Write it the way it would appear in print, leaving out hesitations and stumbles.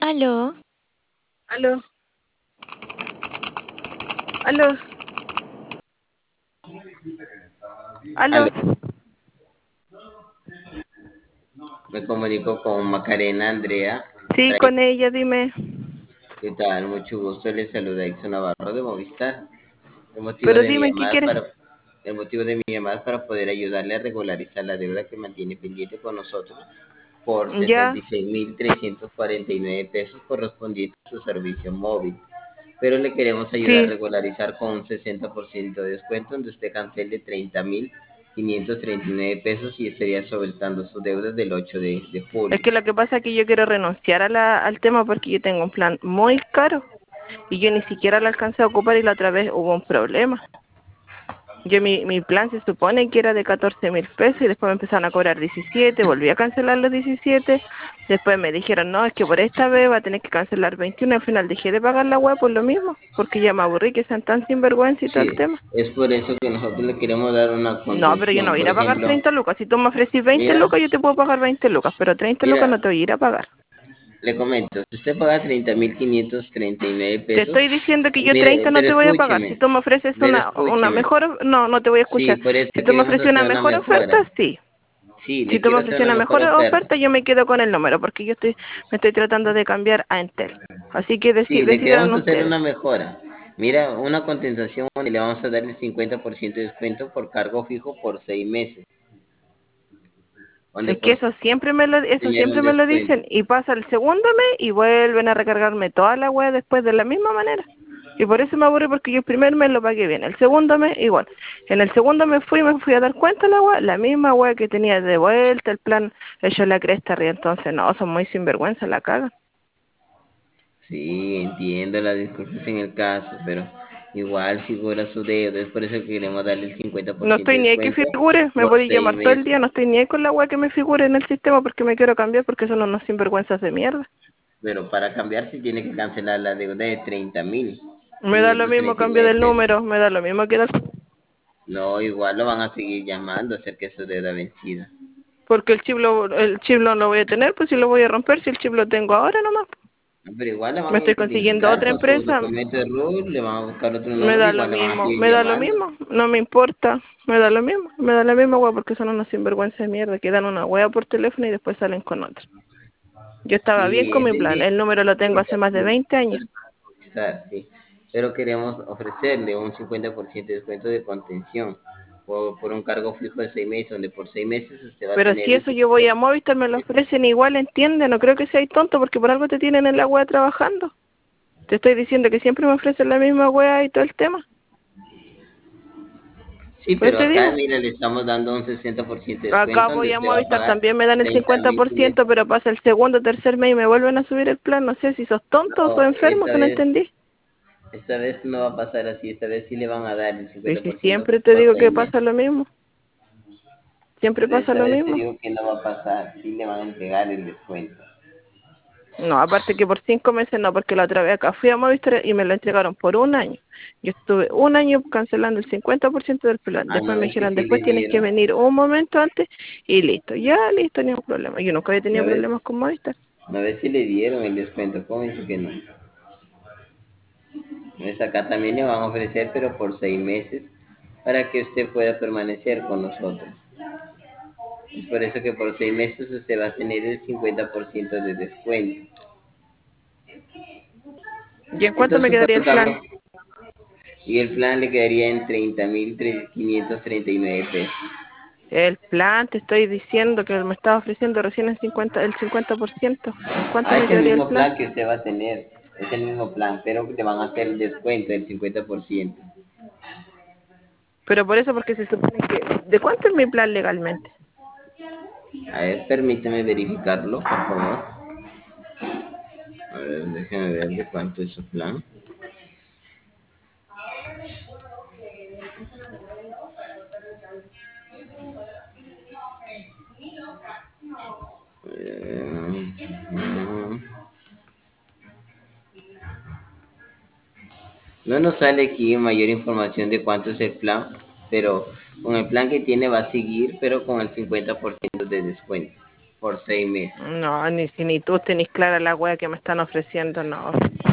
Aló, Aló, aló, Aló, aló. me comunico con Macarena Andrea. Sí, con ella, dime. ¿Qué tal? Mucho gusto. Les saluda Ixo Navarro de Movistar. El motivo Pero de mi dime, ¿qué llamada es quieres? el motivo de mi llamada es para poder ayudarle a regularizar la deuda que mantiene pendiente con nosotros por Ya, 66.349 pesos correspondientes a su servicio móvil. Pero le queremos ayudar a sí. regularizar con un 60% de descuento donde usted cancele 30.539 pesos y estaría solventando su deuda del 8 de Es julio. que lo que pasa es que yo quiero renunciar al tema porque yo tengo un plan muy caro y yo ni siquiera lo alcancé a ocupar y la otra vez hubo un problema. Mi plan se supone que era de 14.000 pesos y después me empezaron a cobrar 17, volví a cancelar los 17, después me dijeron, no, es que por esta vez va a tener que cancelar 21, al final dejé de pagar la web por lo mismo, porque ya me aburrí que sean tan sinvergüenza y todo el Sí, tema. es por eso que nosotros le queremos dar una No, pero yo no contención. voy a ir Por a pagar ejemplo, 30 lucas. Si tú me ofreces 20 mira, lucas, yo te puedo pagar 20 lucas, pero 30 lucas no mira, te voy a ir a pagar. le comento, si usted paga 30.539 Te pesos, estoy diciendo que yo mire, 30 no pero te voy a pagar. Si escúcheme, tú me ofreces pero una escúcheme. mejor, no, no te voy a Sí, escuchar. por eso Si tú me queremos ofreces una hacer una mejor oferta, mejora. sí. Sí, Si le tú me quiero hacer ofreces una una mejor mejor oferta. oferta, yo me quedo con el número, porque me estoy tratando de cambiar a Entel. Así que Sí, le decidan queremos hacer ustedes. una mejora. Mira, una contención y le vamos a dar el 50% de descuento por cargo fijo por 6 meses, donde Es que por eso tener un siempre me lo descuento. dicen y pasa el segundo mes y vuelven a recargarme toda la web después de la misma manera. Y por eso me aburrí porque yo el primer mes lo pagué bien, el segundo mes igual. En el segundo mes me fui a dar cuenta de la web, la misma web que tenía de vuelta, el plan, ellos la cresta arriba, entonces no, son muy sinvergüenza, la cagan. Sí, entiendo la disculpas en el caso, pero igual figura su deuda. Es por eso que queremos darle el No 50% estoy de ni ahí que descuento figure, me por podéis seis llamar todo el día, meses. no estoy ni ahí con la web que me figure en el sistema porque me quiero cambiar porque son unos sinvergüenzas de mierda. Pero para cambiar sí tiene que cancelar la deuda de treinta mil Me da lo quinientos mismo treinta y cambio nueve del pesos. número, me da lo mismo que dar. No, igual lo van a seguir llamando acerca de su deuda vencida. Porque el chip no lo voy a tener, pues si lo voy a romper, si el chip lo tengo ahora nomás. No, pero igual le Me van a estoy consiguiendo identificar otra con su empresa, documento de RUT, le van a buscar otro me número, da lo igual le van a mismo, seguir me da lo llamando. mismo, no me importa, me da lo mismo, güey, porque son unos sinvergüenzas de mierda que dan una wea por teléfono y después salen con otra. Yo estaba bien Sí, con mi plan, entendí. el número lo tengo hace más de 20 años, Sí. Pero queremos ofrecerle un 50% de descuento de contención por un cargo fijo de 6 meses, donde por 6 meses usted va a pero tener si el eso yo voy a 50%. Movistar, me lo ofrecen igual, entiende, no creo que seas tonto porque por algo te tienen en la wea trabajando. Te estoy diciendo que siempre me ofrecen la misma wea y todo el tema. Sí, Pues pero te acá, digo. mira, le estamos dando un 60% de Acá descuento, voy donde a usted va a Movistar, pagar también me dan el 30.500. 50%, pero pasa el segundo o tercer mes y me vuelven a subir el plan. No sé si sos tonto o sos No, enfermo, que no entendí. esta vez no va a pasar así, esta vez sí le van a dar el Y cincuenta si por ciento siempre te por digo que seis pasa meses. lo mismo, siempre Pero pasa esta lo vez te mismo. digo que no va a pasar, sí le van a entregar el descuento. No, aparte que por 5 meses no, porque la otra vez acá fui a Movistar y me lo entregaron por un año. Yo estuve un año cancelando el 50% del plan. Ah, Después no, me es que dijeron, sí después le tienes que dieron. venir un momento antes y listo. Ya, listo, ni un problema. Yo nunca había tenido ¿No problemas ves? con Movistar. ¿No ves si le dieron el descuento? ¿Cómo dice que no? Pues acá también le van a ofrecer, pero por 6 meses, para que usted pueda permanecer con nosotros. Es por eso que por 6 meses usted va a tener el 50% de descuento. ¿Y en cuánto me Entonces, quedaría ¿cuánto el plan? cambia? Y el plan le quedaría en 30.539 pesos. El plan, te estoy diciendo que me estaba ofreciendo recién el 50%. ¿En cuánto Ah, me es el quedaría el mismo plan? plan que usted va a tener. Es el mismo plan, pero te van a hacer el descuento del 50%. Pero por eso, porque se supone que... ¿De cuánto es mi plan legalmente? A ver, permíteme verificarlo, por favor. A ver, déjeme ver de cuánto es su plan. No nos sale aquí mayor información de cuánto es el plan, pero con el plan que tiene va a seguir, pero con el 50% de descuento. por 6 meses. No, ni si ni tú tenés clara la wea que me están ofreciendo, no.